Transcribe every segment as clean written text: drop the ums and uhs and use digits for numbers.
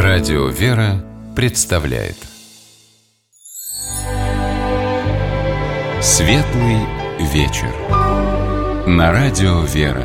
Радио «Вера» представляет Светлый вечер на Радио «Вера».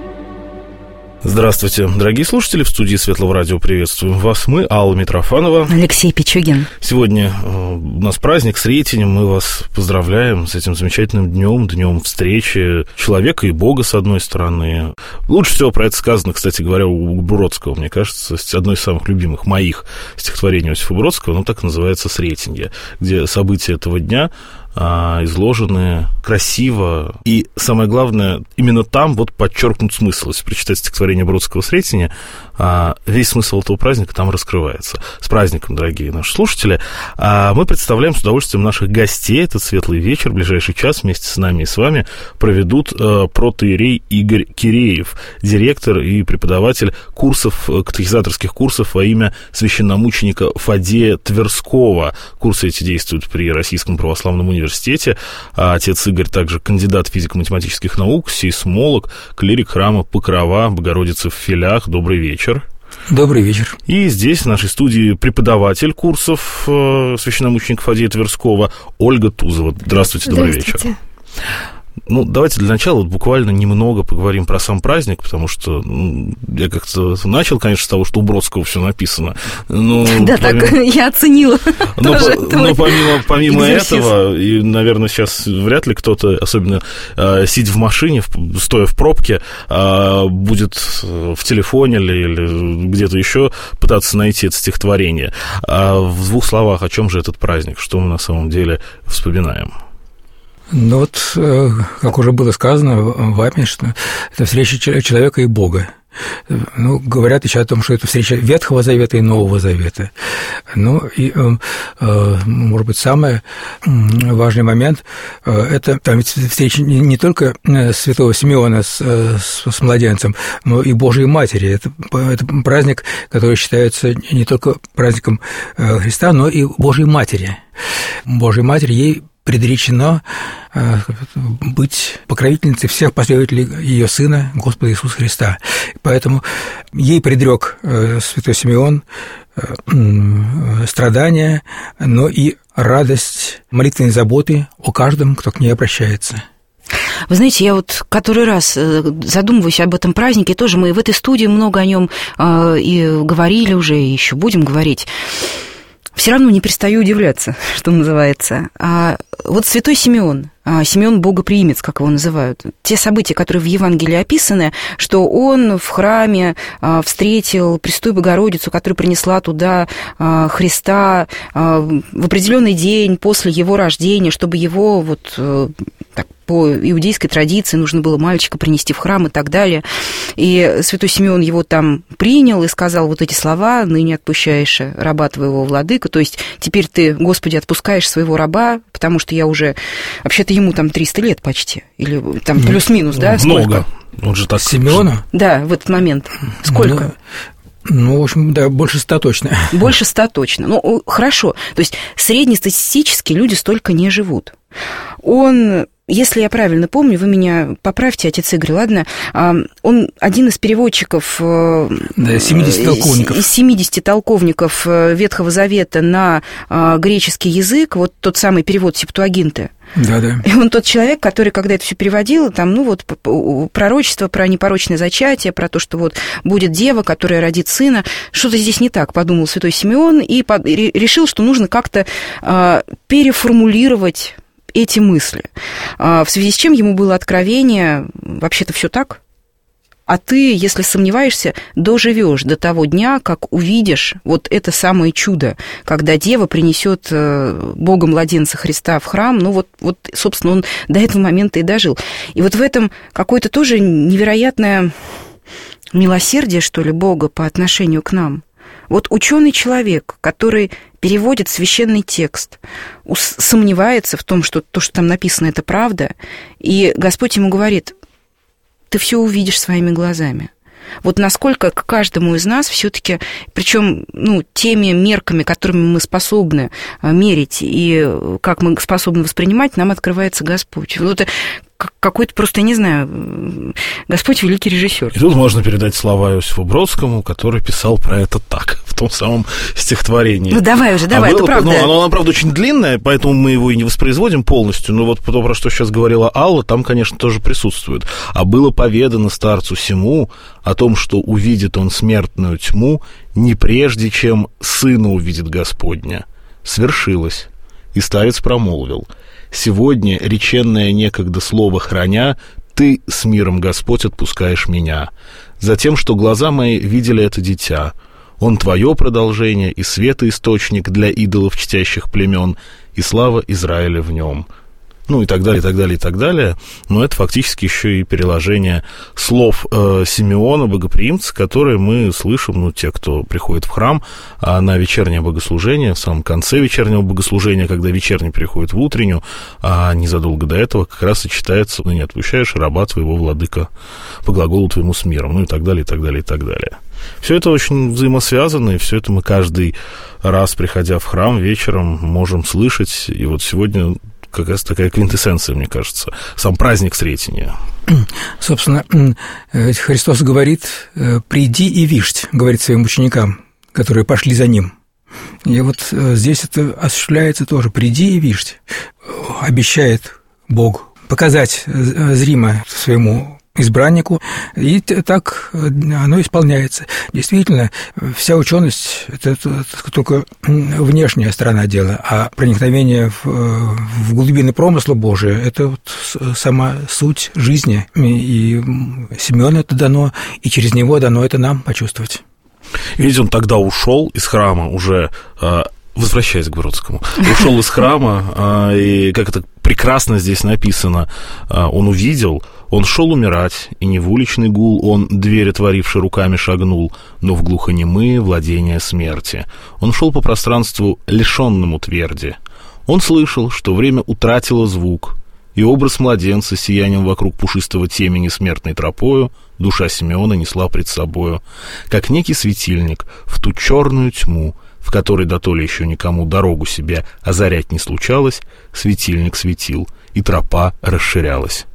Здравствуйте, дорогие слушатели, в студии Светлого радио приветствуем вас. Мы, Алла Митрофанова, Алексей Пичугин. Сегодня у нас праздник Сретения, мы вас поздравляем с этим замечательным днем, днем встречи человека и Бога, с одной стороны. Лучше всего про это сказано, кстати говоря, у Бродского, мне кажется, одно из самых любимых моих стихотворений Иосифа Бродского, оно так и называется «Сретенье», где события этого дня изложены красиво, и самое главное, именно там вот подчеркнут смысл. Если прочитать стихотворение Бродского «Сретения», весь смысл этого праздника там раскрывается. С праздником, дорогие наши слушатели! Мы представляем с удовольствием наших гостей. Этот светлый вечер, ближайший час вместе с нами и с вами проведут протоиерей Игорь Киреев, директор и преподаватель курсов, катехизаторских курсов во имя священномученика Фадея Тверского. Курсы эти действуют при Российском православном университете. Отец Игорь также кандидат физико-математических наук, сейсмолог, клирик храма Покрова Богородицы в Филях. Добрый вечер. Добрый вечер. И здесь, в нашей студии, преподаватель курсов священномученика Фадея Тверского Ольга Тузова. Здравствуйте, добрый вечер. Ну, давайте для начала буквально немного поговорим про сам праздник, потому что я как-то начал, конечно, с того, что у Бродского все написано. Но да, так я оценила. Но помимо этого, и, наверное, сейчас вряд ли кто-то, особенно сидя в машине, стоя в пробке, будет в телефоне или где-то еще пытаться найти это стихотворение. В двух словах, о чем же этот праздник, что мы на самом деле вспоминаем? Ну вот, как уже было сказано вами, что это встреча человека и Бога. Ну, говорят еще о том, что это встреча Ветхого Завета и Нового Завета. Ну, и, может быть, самый важный момент – это там встреча не только святого Симеона с младенцем, но и Божией Матери. Это праздник, который считается не только праздником Христа, но и Божией Матери. Божьей Матери ей предречено быть покровительницей всех последователей ее Сына, Господа Иисуса Христа. Поэтому ей предрек святой Симеон страдания, но и радость молитвенной заботы о каждом, кто к ней обращается. Вы знаете, я вот который раз задумываюсь об этом празднике, тоже мы в этой студии много о нем и говорили уже, и еще будем говорить. Все равно не перестаю удивляться, что называется. Вот святой Симеон, Симеон Богоприимец, как его называют, те события, которые в Евангелии описаны, что он в храме встретил Пресвятую Богородицу, которая принесла туда Христа в определенный день после его рождения, чтобы его вот так, по иудейской традиции нужно было мальчика принести в храм и так далее. И святой Симеон его там принял и сказал вот эти слова: «Ныне отпущаешь раба твоего, владыка». То есть теперь ты, Господи, отпускаешь своего раба, потому что я уже... Вообще-то ему там 300 лет почти. Или там плюс-минус, да? Много. Он же так... Симеона? Да, в этот момент. Сколько? Ну, в общем, да, больше 100 точно. Больше 100 точно. Ну, хорошо. То есть среднестатистически люди столько не живут. Он... Если я правильно помню, вы меня поправьте, отец Игорь, ладно? Он один из переводчиков... Да, 70 толковников. Из 70 толковников Ветхого Завета на греческий язык, вот тот самый перевод Септуагинты. Да. И он тот человек, который, когда это все переводил, там, ну вот, пророчество про непорочное зачатие, про то, что вот будет дева, которая родит сына, что-то здесь не так, подумал святой Симеон, и решил, что нужно как-то переформулировать эти мысли. В связи с чем ему было откровение: вообще-то все так, а ты, если сомневаешься, доживешь до того дня, как увидишь вот это самое чудо, когда дева принесет Бога младенца Христа в храм. Ну вот, собственно, он до этого момента и дожил. И вот в этом какое-то тоже невероятное милосердие, что ли, Бога по отношению к нам. Вот ученый человек, который переводит священный текст, сомневается в том, что то, что там написано, это правда, и Господь ему говорит: ты все увидишь своими глазами. Вот насколько к каждому из нас все-таки, причем теми мерками, которыми мы способны мерить и как мы способны воспринимать, нам открывается Господь. Вот это какой-то просто, я не знаю, Господь великий режиссер. И тут можно передать слова Иосифу Бродскому, который писал про это так. том самом стихотворении. Ну, давай уже, давай, это правда. Ну, оно, правда, очень длинное, поэтому мы его и не воспроизводим полностью, но вот то, про что сейчас говорила Алла, там, конечно, тоже присутствует. «А было поведано старцу сему о том, что увидит он смертную тьму, не прежде, чем сына увидит Господня. Свершилось». И старец промолвил: «Сегодня, реченное некогда слово храня, ты с миром, Господь, отпускаешь меня. Затем, что глаза мои видели это дитя. Он твое продолжение и светоисточник для идолов чтящих племен, и слава Израиля в нем». Ну, и так далее, и так далее, и так далее. Но это фактически еще и переложение слов Симеона, богоприимца, которые мы слышим, ну, те, кто приходит в храм на вечернее богослужение, в самом конце вечернего богослужения, когда вечерний переходит в утреннюю, а незадолго до этого как раз и читается: «Ну, не отпущаешь раба твоего, владыка, по глаголу твоему с миром», ну, и так далее, и так далее, и так далее. Все это очень взаимосвязано, и все это мы каждый раз, приходя в храм вечером, можем слышать. И вот сегодня как раз такая квинтэссенция, мне кажется, сам праздник Сретения. Собственно, Христос говорит: «Приди и виждь», говорит своим ученикам, которые пошли за ним. И вот здесь это осуществляется тоже: «Приди и виждь», обещает Бог показать зримо своему избраннику, и так оно исполняется. Действительно, вся ученость – это только внешняя сторона дела, а проникновение в глубины промысла Божия – это вот сама суть жизни, и Симеону это дано, и через него дано это нам почувствовать. Видите, он тогда ушел из храма уже, возвращаясь к Бродскому, ушел из храма, и как это прекрасно здесь написано, он увидел, он шел умирать, и не в уличный гул он, дверь отворивши, руками шагнул, но в глухонемые владения смерти. Он шел по пространству, лишенному тверди. Он слышал, что время утратило звук, и образ младенца, сиянием вокруг пушистого темени смертной тропою, душа Симеона несла пред собою, как некий светильник, в ту черную тьму, в которой дотоле еще никому дорогу себе озарять не случалось, светильник светил, и тропа расширялась.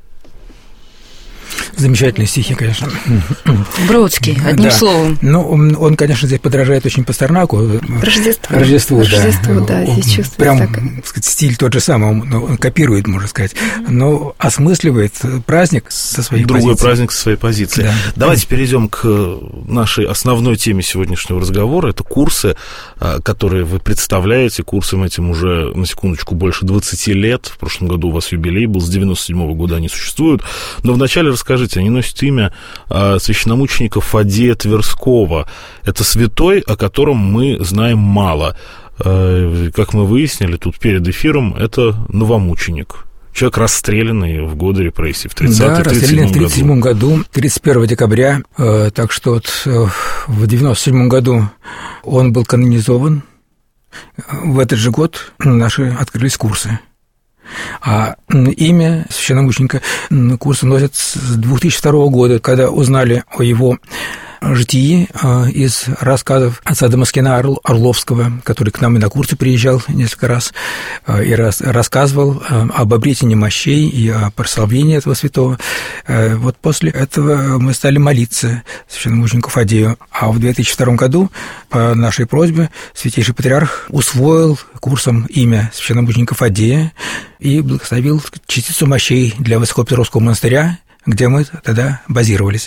Замечательные стихи, конечно. Бродский, одним словом. Ну, он, конечно, здесь подражает очень Пастернаку. Рождеству, да, здесь чувствуется. Прям, так сказать, стиль тот же самый, он копирует, можно сказать, но осмысливает праздник со своей позиции. Другой праздник со своей позиции. Да. Давайте перейдем к нашей основной теме сегодняшнего разговора. Это курсы, которые вы представляете. Курсам этим уже, на секундочку, больше 20 лет. В прошлом году у вас юбилей был, с 97-го года они существуют. Но вначале расскажите, они носят имя священномученика Фадея Тверского. Это святой, о котором мы знаем мало. Как мы выяснили тут перед эфиром, это новомученик. Человек, расстрелянный в годы репрессий в 30-37 году. Да, расстрелянный в 1937 году, 31 декабря. Так что вот в 1997 году он был канонизован. В этот же год наши открылись курсы. А имя священномученика курсы носят с 2002 года, когда узнали о его житии из рассказов отца Дамаскина Орловского, который к нам и на курсы приезжал несколько раз и рассказывал об обретении мощей и о прославлении этого святого. Вот после этого мы стали молиться священномученику Фадею. А в 2002 году по нашей просьбе святейший патриарх усвоил курсом имя священномученика Фадея и благословил частицу мощей для Высокопетровского монастыря, где мы тогда базировались.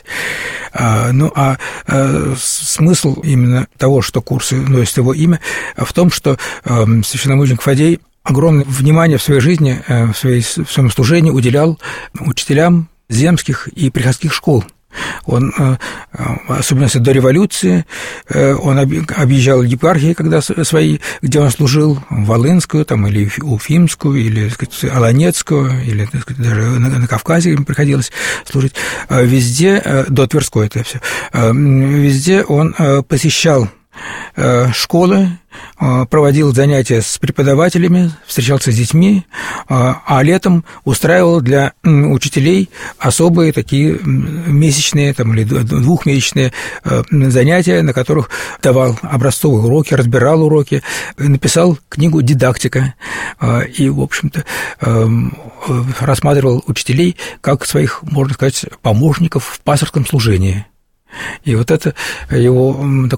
Смысл именно того, что курсы носят его имя, в том, что священномученик Фадей огромное внимание в своей жизни, в своем служении уделял учителям земских и приходских школ. Он, особенно до революции, он объезжал епархии, когда свои, где он служил, Волынскую, там, или Уфимскую, или, так сказать, Аланецкую, или, так сказать, даже на Кавказе ему приходилось служить. Везде, до Тверской это все, везде он посещал школы, проводил занятия с преподавателями, встречался с детьми, а летом устраивал для учителей особые такие месячные там, или двухмесячные занятия, на которых давал образцовые уроки, разбирал уроки, написал книгу «Дидактика» и, в общем-то, рассматривал учителей как своих, можно сказать, помощников в пасторском служении. И вот это его такой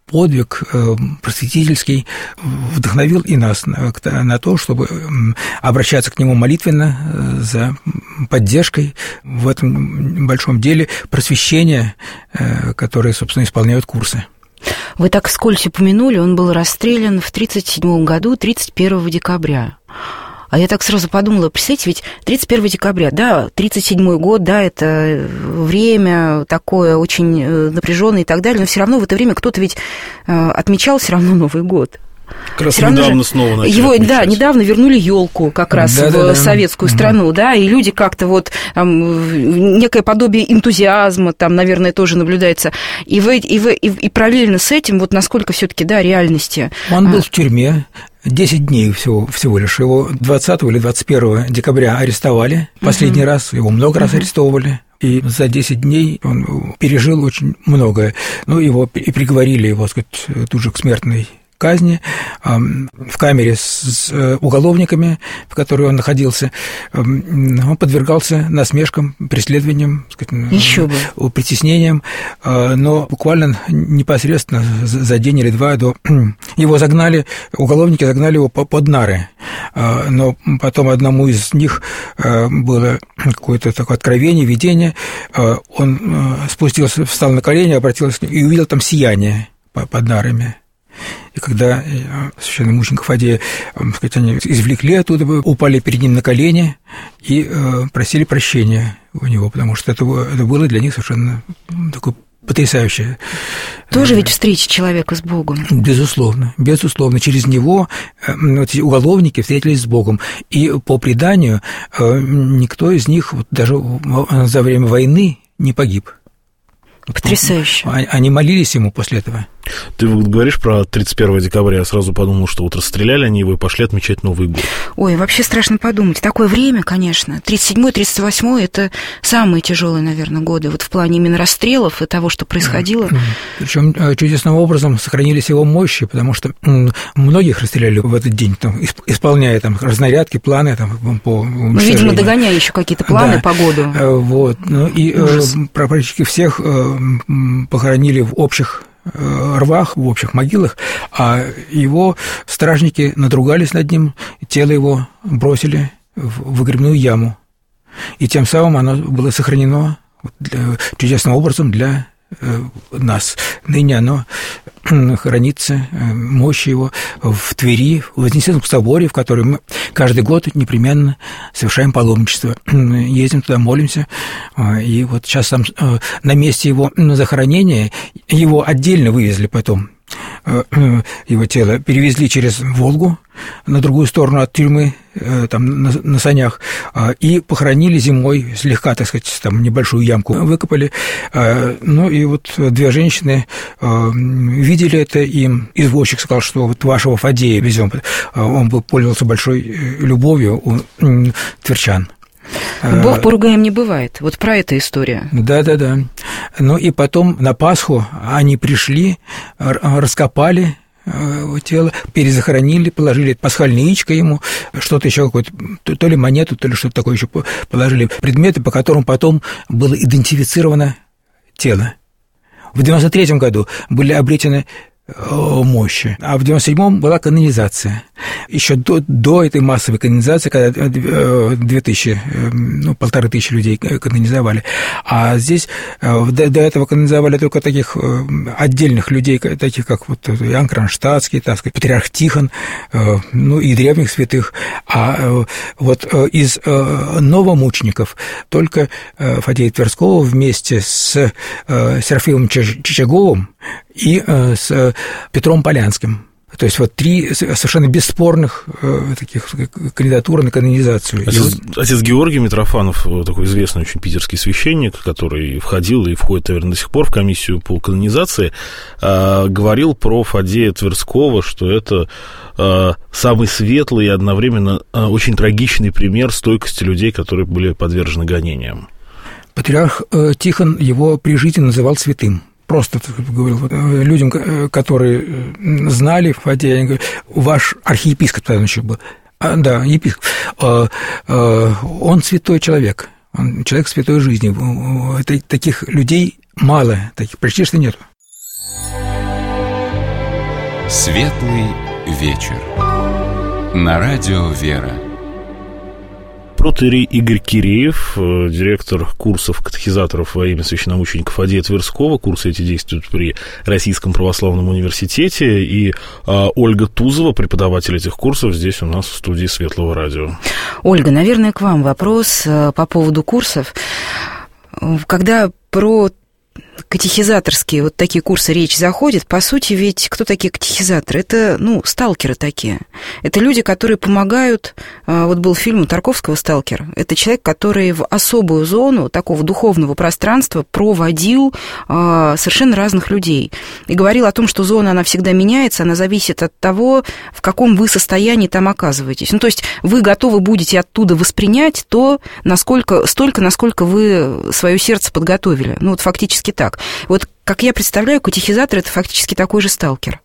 подвиг просветительский вдохновил и нас на то, чтобы обращаться к нему молитвенно за поддержкой в этом большом деле просвещения, которые, собственно, исполняют курсы. Вы так вскользь упомянули, он был расстрелян в 1937 году, 31 декабря. А я так сразу подумала, представляете, ведь 31 декабря, да, 1937 год, да, это время такое очень напряженное и так далее, но все равно в это время кто-то ведь отмечал все равно Новый год. Как раз недавно снова начали его, отмечать. Да, недавно вернули елку как раз в советскую страну, да, и люди как-то вот некое подобие энтузиазма там, наверное, тоже наблюдается. И параллельно с этим, вот насколько все-таки, да, реальности. Он был в тюрьме 10 дней всего лишь. Его 20 или 21 декабря арестовали. Последний раз, его много раз арестовывали. И за 10 дней он пережил очень многое. Ну, его и приговорили, его, так сказать, тут же к смертной казни в камере с уголовниками, в которой он находился. Он подвергался насмешкам, преследованиям, притеснениям, но буквально непосредственно за день или два до его уголовники загнали его под нары. Но потом одному из них было какое-то такое откровение, видение. Он спустился, встал на колени, обратился и увидел там сияние под нарами. И когда священномученик Фадея, они извлекли оттуда, упали перед ним на колени и просили прощения у него, потому что это было для них совершенно такое потрясающее. Тоже ведь встреча человека с Богом. Безусловно. Через него эти уголовники встретились с Богом. И по преданию никто из них даже за время войны не погиб. Потрясающе. Они молились ему после этого. Ты вот говоришь про 31 декабря, я сразу подумал, что вот расстреляли они его и пошли отмечать Новый год. Ой, вообще страшно подумать. Такое время, конечно. 37-й, 38-й – это самые тяжелые, наверное, годы вот в плане именно расстрелов и того, что происходило. Причем чудесным образом сохранились его мощи, потому что многих расстреляли в этот день, там, исполняя там разнарядки, планы там, по уничтожению. Ну, видимо, догоняя еще какие-то планы по году. Вот. Ну, и практически всех похоронили в общих рвах, в общих могилах, а его стражники надругались над ним, тело его бросили в выгребную яму. И тем самым оно было сохранено чудесным образом для нас. Ныне оно хранится, мощь его в Твери, в Вознесенском соборе, в который мы каждый год непременно совершаем паломничество. Ездим туда, молимся. И вот сейчас там на месте его захоронения его отдельно вывезли потом. Его тело перевезли через Волгу на другую сторону от тюрьмы, там на санях, и похоронили зимой, слегка, так сказать, там небольшую ямку выкопали. Ну и вот две женщины видели это, и извозчик сказал, что вот вашего Фадея везем. Он пользовался большой любовью у тверчан. Бог поругаем не бывает. Вот про эту историю. Да. Ну и потом на Пасху они пришли, раскопали тело, перезахоронили, положили пасхальное яичко ему, что-то еще какое-то, то ли монету, то ли что-то такое еще положили, предметы, по которым потом было идентифицировано тело. В 1993 году были обретены мощи. А в 97-м была канонизация. Еще до этой массовой канонизации, когда 1500 людей канонизовали. А здесь до этого канонизовали только таких отдельных людей, таких как вот Иоанн Кронштадтский, так сказать, патриарх Тихон, ну и древних святых. А вот из новомучеников только Фадея Тверского вместе с Серафимом Чичаговым и с Петром Полянским. То есть вот три совершенно бесспорных таких кандидатуры на канонизацию. Отец Георгий Митрофанов, такой известный очень питерский священник, который входил и входит, наверное, до сих пор в комиссию по канонизации, говорил про Фадея Тверского, что это самый светлый и одновременно очень трагичный пример стойкости людей, которые были подвержены гонениям. Патриарх Тихон его при жизни называл святым. Просто говорил людям, которые знали Фадея, они говорят, ваш архиепископ тогда еще был, да, епископ, он святой человек, он человек святой жизни. Таких людей мало, таких почти что нету. Светлый вечер. На радио «Вера». Протоиерей Игорь Киреев, директор курсов катехизаторов во имя священномучеников Адея Тверского. Курсы эти действуют при Российском православном университете. И Ольга Тузова, преподаватель этих курсов, здесь у нас в студии Светлого радио. Ольга, наверное, к вам вопрос по поводу курсов. Когда про катехизаторские вот такие курсы речь заходит, по сути, ведь кто такие катехизаторы? Это, сталкеры такие. Это люди, которые помогают, вот был фильм у Тарковского «Сталкер». Это человек, который в особую зону такого духовного пространства проводил совершенно разных людей. И говорил о том, что зона, она всегда меняется, она зависит от того, в каком вы состоянии там оказываетесь. То есть вы готовы будете оттуда воспринять то, столько, насколько вы свое сердце подготовили. Вот фактически так. Вот, как я представляю, катехизатор – это фактически такой же сталкер.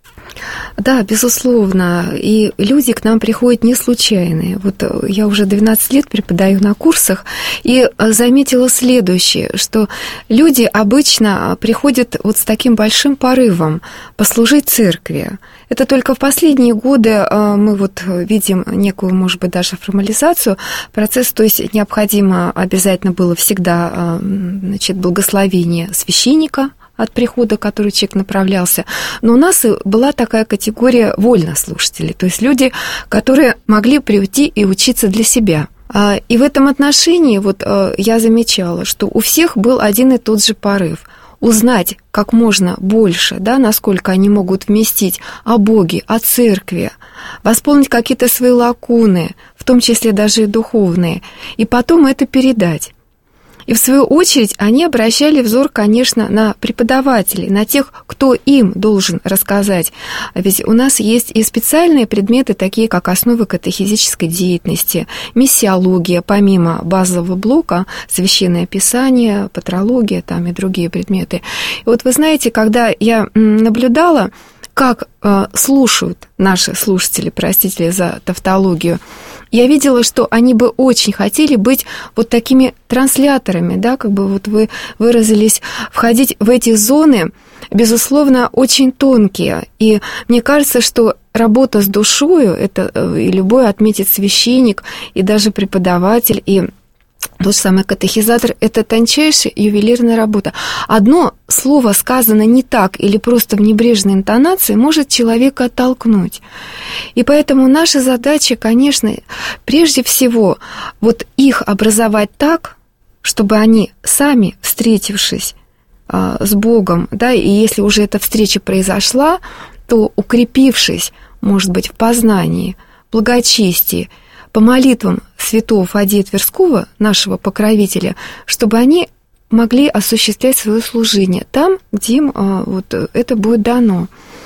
Да, безусловно. И люди к нам приходят не случайные. Вот я уже 12 лет преподаю на курсах и заметила следующее, что люди обычно приходят вот с таким большим порывом послужить церкви. Это только в последние годы мы вот видим некую, может быть, даже формализацию процесса, то есть необходимо обязательно было всегда, благословение священника от прихода, который человек направлялся. Но у нас была такая категория вольнослушателей, то есть люди, которые могли прийти и учиться для себя. И в этом отношении вот я замечала, что у всех был один и тот же порыв – узнать как можно больше, насколько они могут вместить о Боге, о церкви, восполнить какие-то свои лакуны, в том числе даже и духовные, и потом это передать. И в свою очередь они обращали взор, конечно, на преподавателей, на тех, кто им должен рассказать. Ведь у нас есть и специальные предметы, такие как основы катехизической деятельности, миссиология, помимо базового блока, священное писание, патрология и другие предметы. И вот вы знаете, когда я наблюдала, как слушают наши слушатели, простите за тавтологию, я видела, что они бы очень хотели быть вот такими трансляторами, вот вы выразились, входить в эти зоны, безусловно, очень тонкие. И мне кажется, что работа с душою, это и любой отметит священник, и даже преподаватель, и тот же самый катехизатор – это тончайшая ювелирная работа. Одно слово сказано не так или просто в небрежной интонации может человека оттолкнуть. И поэтому наша задача, конечно, прежде всего, вот их образовать так, чтобы они сами, встретившись с Богом, и если уже эта встреча произошла, то укрепившись, может быть, в познании, благочестии, по молитвам святого Адея Тверского, нашего покровителя, чтобы они могли осуществлять свое служение там, где им это будет дано.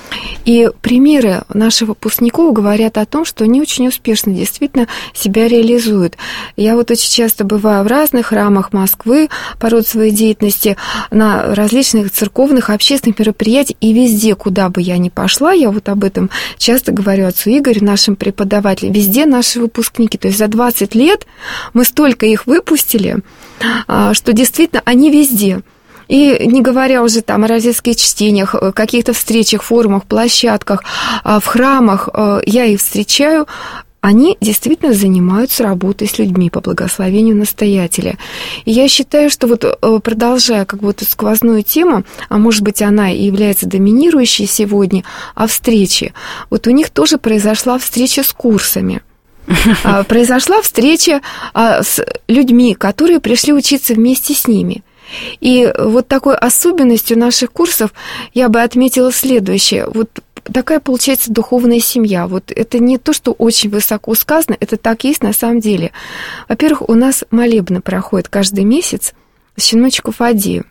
И примеры наших выпускников говорят о том, что они очень успешно действительно себя реализуют. Я вот очень часто бываю в разных храмах Москвы по роду своей деятельности, на различных церковных, общественных мероприятиях, и везде, куда бы я ни пошла, я вот об этом часто говорю отцу Игорю, нашим преподавателям, везде наши выпускники. То есть за 20 лет мы столько их выпустили, что действительно они везде. И не говоря уже о родительских чтениях, каких-то встречах, форумах, площадках, в храмах я их встречаю, они действительно занимаются работой с людьми по благословению настоятеля. И я считаю, что продолжая эту сквозную тему, а может быть она и является доминирующей сегодня, о встрече, у них тоже произошла встреча с курсами. Произошла встреча с людьми, которые пришли учиться вместе с ними. И вот такой особенностью наших курсов я бы отметила следующее. Такая получается духовная семья. Это не то, что очень высоко сказано, это так есть на самом деле. Во-первых, у нас молебны проходят каждый месяц священномучеников Адею.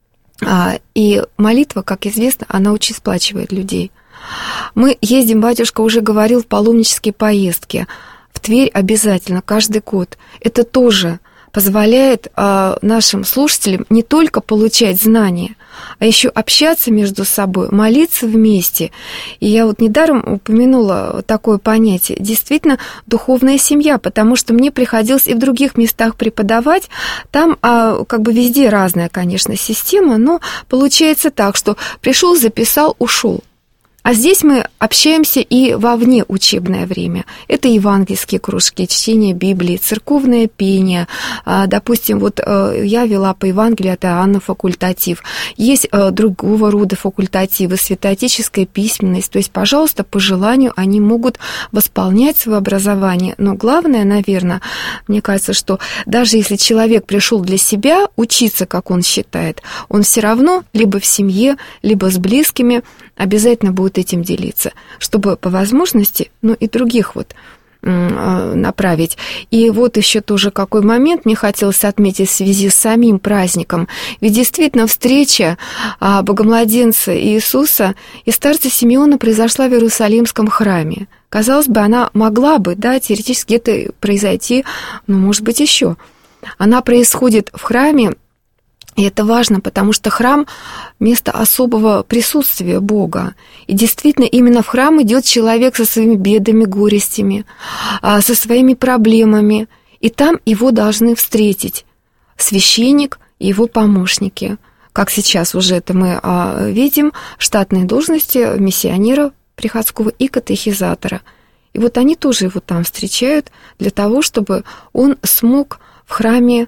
И молитва, как известно, она очень сплачивает людей. Мы ездим, батюшка уже говорил, в паломнические поездки. В Тверь обязательно, каждый год. Это тоже позволяет нашим слушателям не только получать знания, а еще общаться между собой, молиться вместе. И я недаром упомянула такое понятие. Действительно, духовная семья, потому что мне приходилось и в других местах преподавать. Там везде разная, конечно, система, но получается так, что пришел, записал, ушел. А здесь мы общаемся и во вне учебное время. Это евангельские кружки, чтение Библии, церковное пение. Допустим, вот я вела по Евангелию от Иоанна факультатив. Есть другого рода факультативы, святоотеческая письменность. То есть, пожалуйста, по желанию они могут восполнять свое образование. Но главное, наверное, мне кажется, что даже если человек пришел для себя учиться, как он считает, он все равно либо в семье, либо с близкими обязательно будет этим делиться, чтобы по возможности, и других вот направить. И вот еще тоже какой момент мне хотелось отметить в связи с самим праздником. Ведь действительно встреча Богомладенца Иисуса и старца Симеона произошла в Иерусалимском храме. Казалось бы, она могла бы, теоретически где-то произойти, может быть, еще. Она происходит в храме. И это важно, потому что храм – место особого присутствия Бога. И действительно, именно в храм идет человек со своими бедами, горестями, со своими проблемами. И там его должны встретить священник и его помощники. Как сейчас уже это мы видим, штатные должности миссионера приходского и катехизатора. И вот они тоже его там встречают для того, чтобы он смог в храме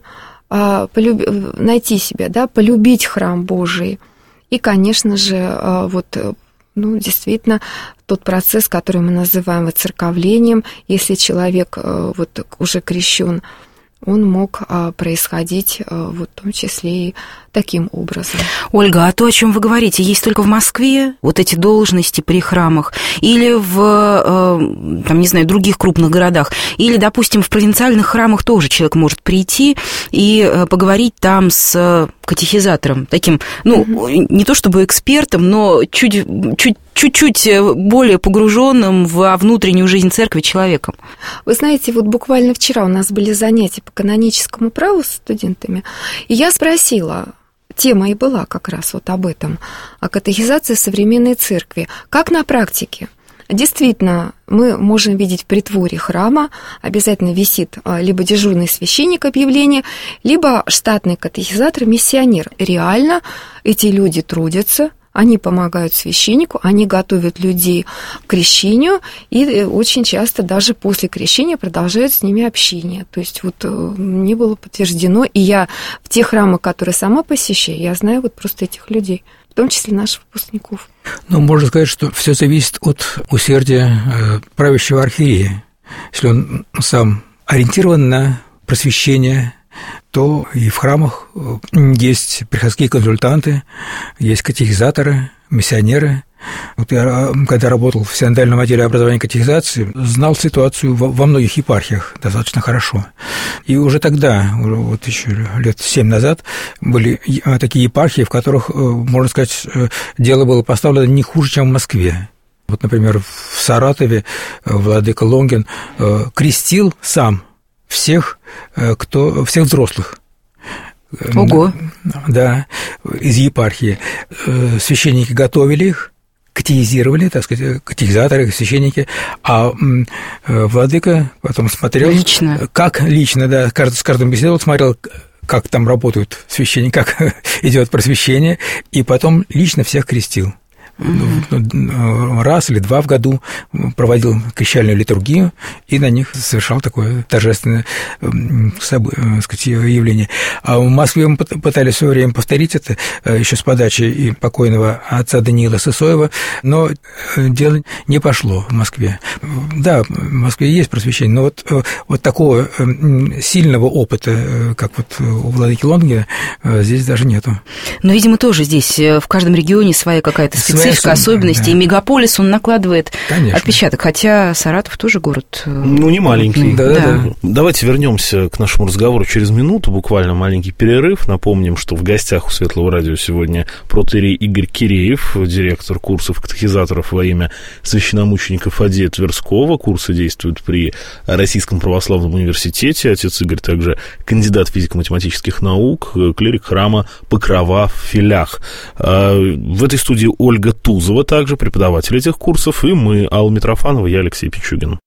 найти себя, полюбить храм Божий. И, конечно же, действительно, тот процесс, который мы называем воцерковлением, если человек уже крещен, он мог происходить в том числе и таким образом. Ольга, а то, о чем вы говорите, есть только в Москве вот эти должности при храмах, или в, других крупных городах, или, допустим, в провинциальных храмах тоже человек может прийти и поговорить там с катехизатором, таким, не то чтобы экспертом, но чуть-чуть более погруженным во внутреннюю жизнь церкви человеком. Вы знаете, вот буквально вчера у нас были занятия по каноническому праву с студентами, и я спросила, тема и была как раз вот об этом, о катехизации современной церкви. Как на практике? Действительно, мы можем видеть в притворе храма, обязательно висит либо дежурный священник объявление, либо штатный катехизатор, миссионер. Реально эти люди трудятся, они помогают священнику, они готовят людей к крещению, и очень часто даже после крещения продолжают с ними общение. То есть мне было подтверждено, и я в тех храмах, которые сама посещаю, я знаю просто этих людей, в том числе наших выпускников. Можно сказать, что все зависит от усердия правящего архиерея. Если он сам ориентирован на просвещение, то и в храмах есть приходские консультанты, есть катехизаторы, миссионеры. Вот я, когда работал в синодальном отделе образования и катехизации, знал ситуацию во многих епархиях достаточно хорошо. И уже тогда, еще лет 7 назад, были такие епархии, в которых, можно сказать, дело было поставлено не хуже, чем в Москве. Вот, например, в Саратове владыка Лонгин крестил сам всех взрослых. Ого! Да, из епархии. Священники готовили их, катехизировали, катехизаторы, священники, а владыка потом смотрел... Лично? Как лично, да, с каждым беседовал, смотрел, как там работают священники, как идет просвещение, и потом лично всех крестил. Раз или два в году проводил крещальную литургию и на них совершал такое торжественное явление. А в Москве мы пытались в свое время повторить это еще с подачи и покойного отца Даниила Сысоева, но дело не пошло в Москве. Да, в Москве есть просвещение, но вот такого сильного опыта, как у владыки Лонгина, здесь даже нету. Но, видимо, тоже здесь в каждом регионе своя какая-то специфика, особенности, да. И мегаполис, он накладывает отпечаток, хотя Саратов тоже город... не маленький. Да. Давайте вернемся к нашему разговору через минуту, буквально маленький перерыв. Напомним, что в гостях у Светлого радио сегодня протоиерей Игорь Киреев, директор курсов катехизаторов во имя священномученика Фадея Тверского. Курсы действуют при Российском православном университете. Отец Игорь также кандидат физико-математических наук, клирик храма Покрова в Филях. В этой студии Ольга Тузова, также преподаватель этих курсов, и мы, Алла Митрофанова, я Алексей Пичугин.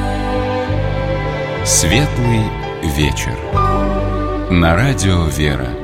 Светлый вечер. На радио «Вера».